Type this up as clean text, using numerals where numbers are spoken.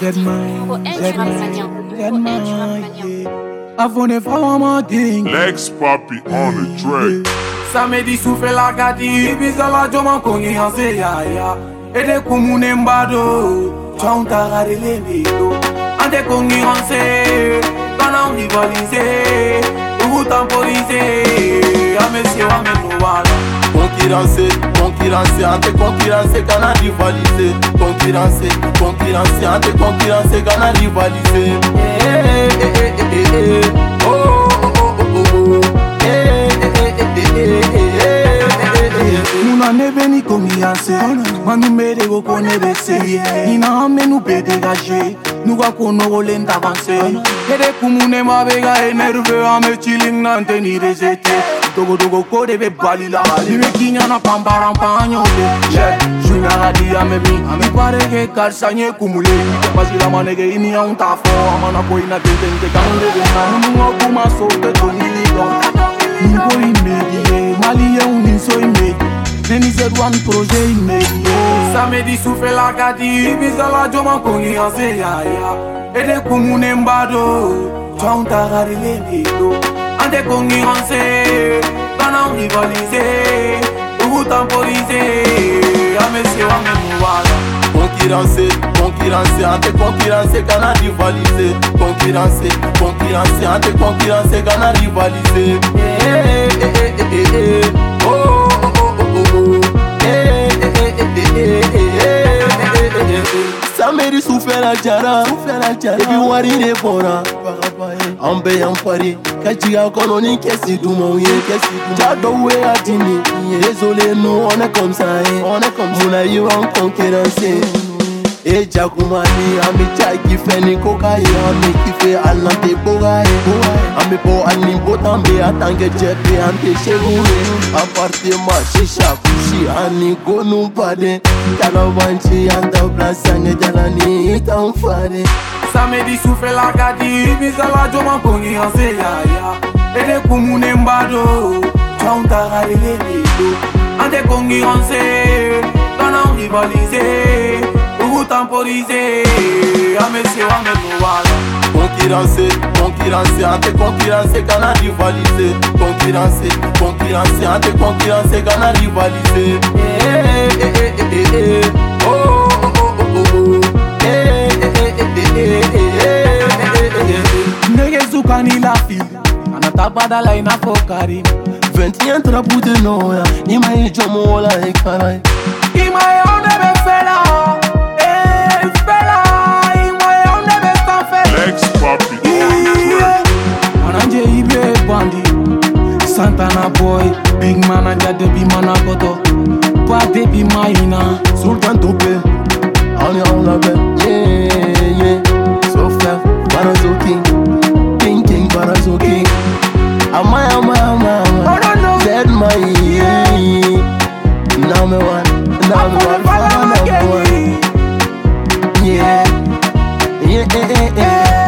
Avone vraiment king. Lex Papi on the track. Samedi souffle la gati, bizala joma kongi hanse ya ya. Ede kumune mbado, chonta gare le bido. Ande kongi hanse, kana rivaliser, ou temporiser. Amesiye wa menuwala. Concurrence, ante concurrence, kana rivaliser. Concurrence, ante concurrence, kana rivaliser. Muna nebe ni kongianse, manu mede go kone bese. Ina ame nou pe degaje, nou ga kono rolen d'avancer. Ede kumune mabega enerve, ame chilling nante ni rezete. Dogo kode be bali la bali, me kinya na pambaram panyole. Juna radi ame mi pare ke kalsanye kumule. Basi la manege ini ya untafo, amana ko ina tente kanure na mungo kuma sote toni ligon. Ningo imedie, Malien ou ninso imedie. Neni zed one projet imedie. Samedi souffle la gati, bizala joma kongi hanse ya ya. Ede kumune mbado, chonta gare le bido. Ande kongi hanse, kana rivaliser, ou temporiser. Amesiye wa menuwala. Concurrence, ante concurrence, kana rivaliser. Concurrence, ante concurrence, kana rivaliser. Samedi souffle la jara, ebi wari ne bora. Ambe yampari, kajiga kono ni kesi dumouye. Jadowe adini, désolé nous on est comme ça, Muna you en concurrence. E jakumani, ame chaki feni kokaye, ame kife alante bogaye. Ame po ani botambe atange jepe ante chegoure. Aparte ma shisha kushi ani gonu pade. Kalavanchi anta plasange jalani itanfare. Samedi souffle la gati, bizala joma kongi hanse ya ya. Ede kumune mbado, chonta gare le bido. Ande kongi hanse, kana rivaliser, ou temporiser. Amesiye wa menuwala. Concurrence, ante concurrence, kana rivaliser. Concurrence, ante concurrence, kana rivaliser. Nege zukani la fille, anatapata la ina fokari. 21 trapu de noya, ima ijomo la ekarai. Ima yonde be fela, fela. Ima yonde be stanfela. Lex Papi on the track. Mananje ibe bandi, Santana boy, big manager debi manakoto, pa debi maina. Sultan Tope, on la belle, yeah. So fair, Barazo King, Barazo King. Ama, Zed my, number one, Follow again. yeah.